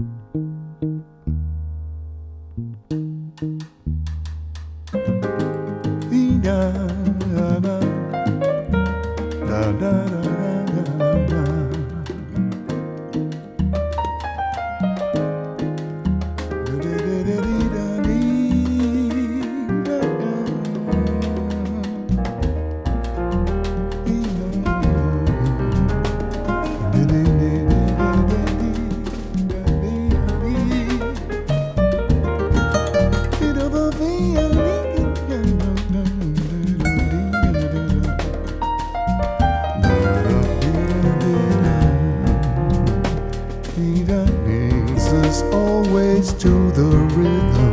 Dances always to the rhythm.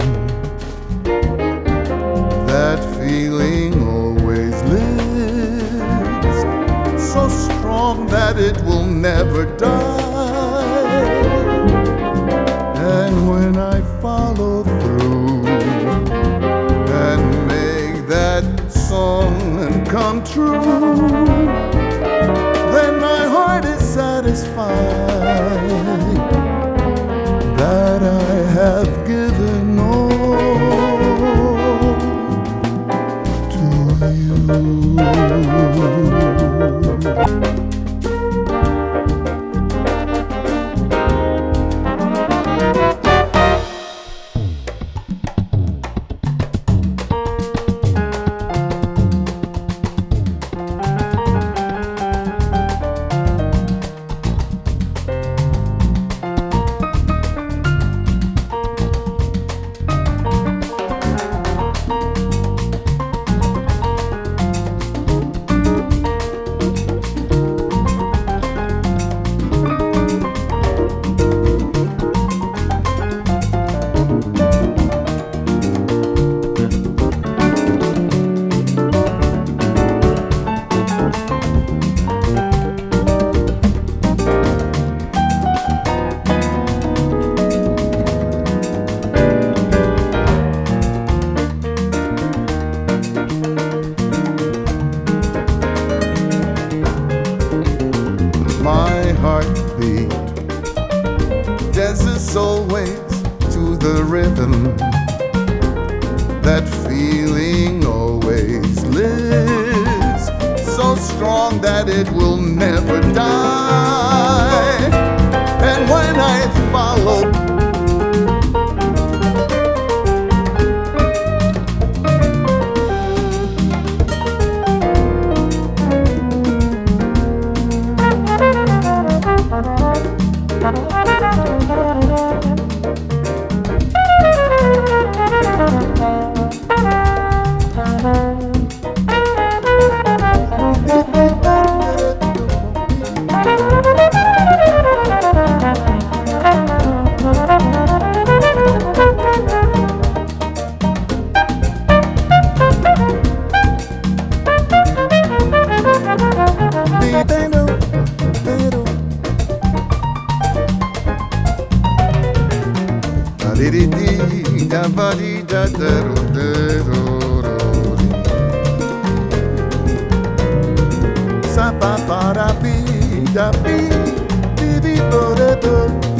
That feeling always lives, so strong that it will never die. And when I follow through and make that song come true, then my heart is satisfied that I have given all to you. My heartbeat dances always to the rhythm. That feeling always lives, so strong that it will never die. And when I follow sa pa pa da bi da bi bi bi do do do.